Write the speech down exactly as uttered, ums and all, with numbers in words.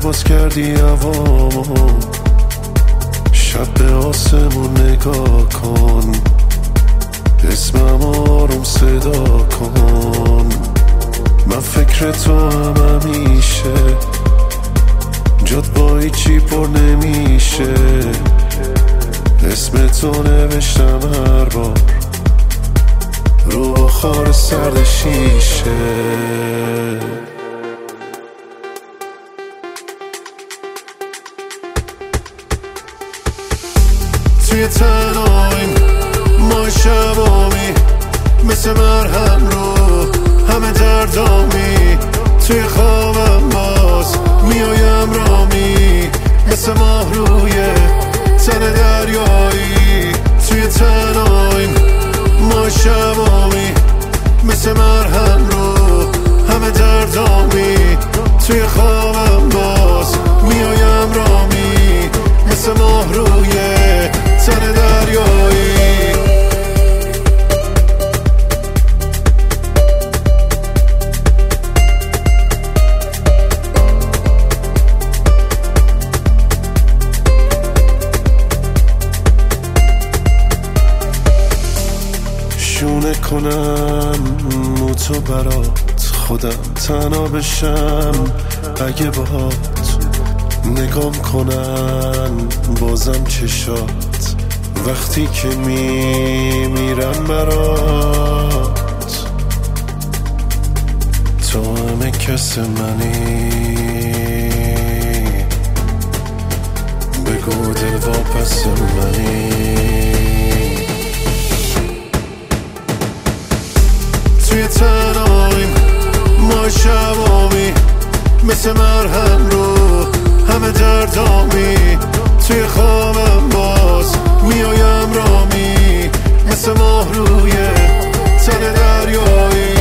باز کردی هوامو، شب به آسمون نگاه کن، اسمم آروم صدا کن. من فکر تو هم همیشه، جات با هیچی پر نمیشه. اسم تو نوشتم هر بار رو بخار سرد شیشه. توی تنهاییم ما شبامی، مثل مرهم رو همه دردامی. توی خوابم باز میایم رامی، مثل ماه روی تن دریایی. توی تنهاییم ما شبامی، مثل مرهم رو همه دردامی. توی خوابم باز میایم رامی، مثل ماه روی تن دریایی. شونه کنم مو تو برات، خودم تنها بشم اگه باهات. نگام کنن بازم چشات وقتی که میمیرم برات. تو همه کس منی، بگو دل واپس منی. توی تنهاییم ما شبامی، مثل مرهم رو همه دردامی. توی خوابم باز میایم رامی، مثل ماه روی تن دریایی.